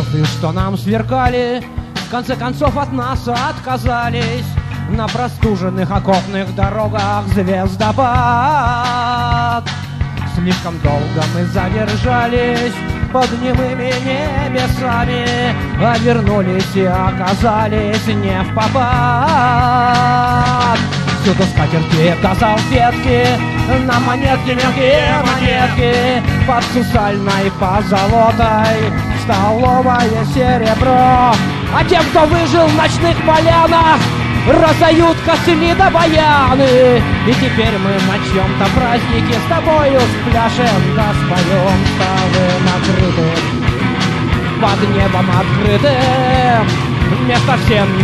звезды, что нам сверкали, в конце концов от нас отказались. На простуженных окопных дорогах звездопад. Слишком долго мы задержались под немыми небесами, а вернулись и оказались не в попад. Всюду скатерти до салфетки, на монетки мелкие монетки, под сусальной позолотой столовое серебро. А тем, кто выжил в ночных полянах, раздают костыли да баяны. И теперь мы на чьем-то празднике с тобою спляшем да споем. Столы накрыты под небом открытым, места всем не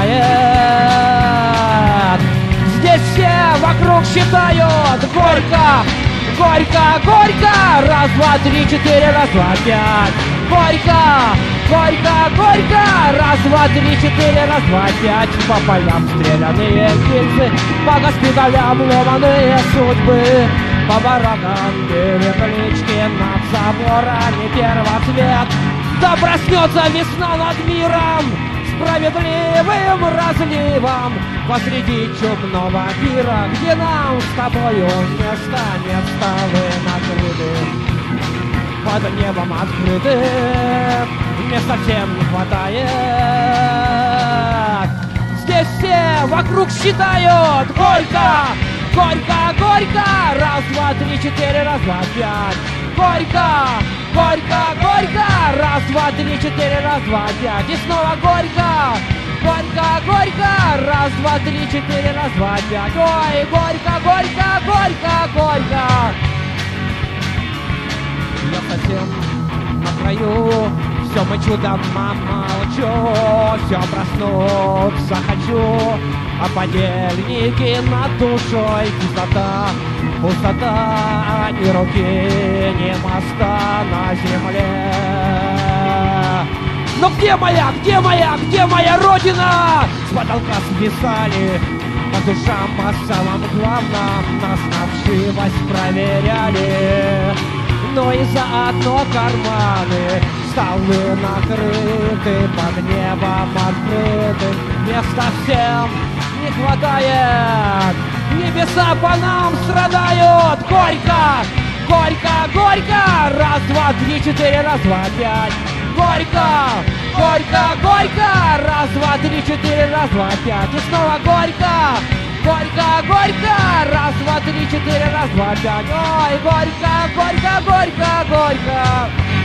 хватает. Здесь все вокруг считают горько, горько, горько. Раз, два, три, четыре, раз, два, пять. Горько, горько, горько. Раз, два, три, четыре, раз, два, пять. По полям стреляные гильзы, по госпиталям ломаные судьбы, по баракам переклички, над заборами первоцвет. Да проснется весна над миром справедливым разливом посреди чумного пира, где нам с тобою места нет. Столы накрыты под небом открытым, места всем не хватает. Здесь все вокруг считают горько, горько, горько. Раз, два, три, четыре, раз, два, пять. Горько, горько, горько. Раз, два, три, четыре, раз, два, пять. И снова горько, горько, горько. Раз, два, три, четыре, раз, два, пять. Ой, горько, горько, горько, горько. Я совсем на краю, все мычу да молчу, все проснуться хочу, а подельники над душой пустота, пустота, ни руки, ни моста на земле. Но где моя, где моя, где моя родина? С потолка свисали по душам, по самым главным нас на вшивость проверяли. Но и заодно карманы, столы накрыты, под небом открыты, места всем не хватает, небеса по нам страдают. Горько, горько, горько. Раз, два, три, четыре, раз, два, пять. Горько, горько, горько. Раз, два, три, четыре, раз, два, пять. И снова горько, горько, горько. Раз, два, три, четыре, раз, два, пять. Ой, горько, горько, горько, горько.